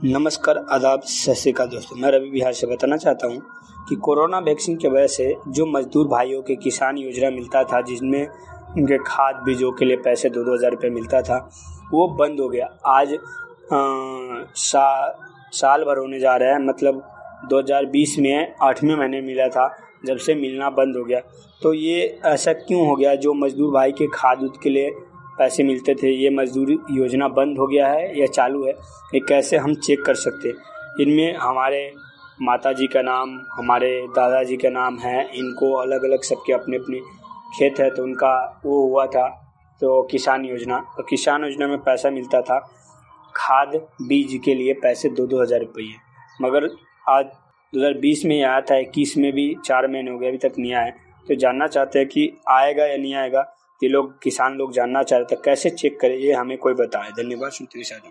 नमस्कार, आदाब, सत श्री अकाल दोस्तों। मैं रवि बिहार से बताना चाहता हूँ कि कोरोना वैक्सीन की वजह से जो मजदूर भाइयों के किसान योजना मिलता था, जिसमें उनके खाद बीजों के लिए पैसे 2-2 हज़ार रुपये मिलता था, वो बंद हो गया। आज साल भर होने जा रहा है, मतलब 2020 में 8वें महीने मिला था, जब से मिलना बंद हो गया। तो ये ऐसा क्यों हो गया? जो मजदूर भाई के खाद के लिए पैसे मिलते थे, ये मजदूरी योजना बंद हो गया है या चालू है, ये कैसे हम चेक कर सकते हैं? इनमें हमारे माताजी का नाम, हमारे दादाजी का नाम है, इनको अलग अलग सबके अपने अपने खेत है, तो उनका वो हुआ था। तो किसान योजना में पैसा मिलता था, खाद बीज के लिए पैसे 2-2 हज़ार रुपये। मगर आज 2020 में आया था, 21 में भी 4 महीने हो गए, अभी तक नहीं आया है। तो जानना चाहते हैं कि आएगा या नहीं आएगा। ये लोग किसान लोग जानना चाहते हैं, कैसे चेक करें, ये हमें कोई बताए। धन्यवाद। सुनते रहिए।